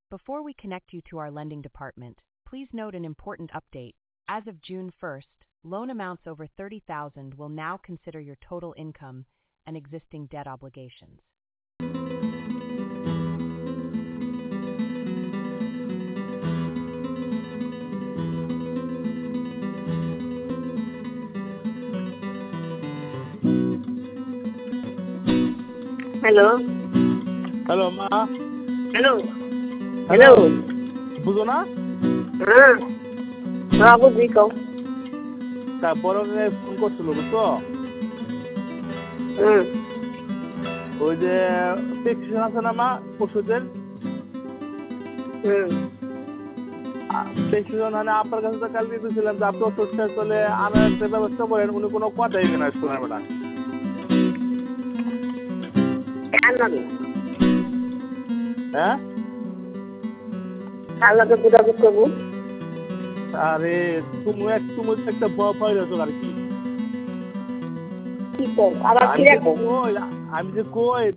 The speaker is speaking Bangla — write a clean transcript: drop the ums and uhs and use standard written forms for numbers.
Before we connect you to our lending department, please note an important update. As of June 1st, loan amounts over $30,000 will now consider your total income and existing debt obligations. Hello hello মা। হ্যালো হ্যালো বুঝো না? হ্যাঁ হ্যাঁ বুঝি কও। তারপরে ফোন করছিল বুঝছো? হুম ওই যে প্রেসক্রিপশন আছে না মা ওষুধের, হুম প্রেসক্রিপশন মানে আপনার কাছে তো কালকে দিয়েছিলাম যে আপনি ওষুধ শেষ হলে আনার একটা ব্যবস্থা করেন, উনি কোনো কথাই কিনা শোনাবে না। আনাবি হ্যাঁ কার লগে যোগাযোগ করবো? আরে তুমি একটা ভয় হতো আর কি। কি কর আবার কি রাখবো? আমি যে কই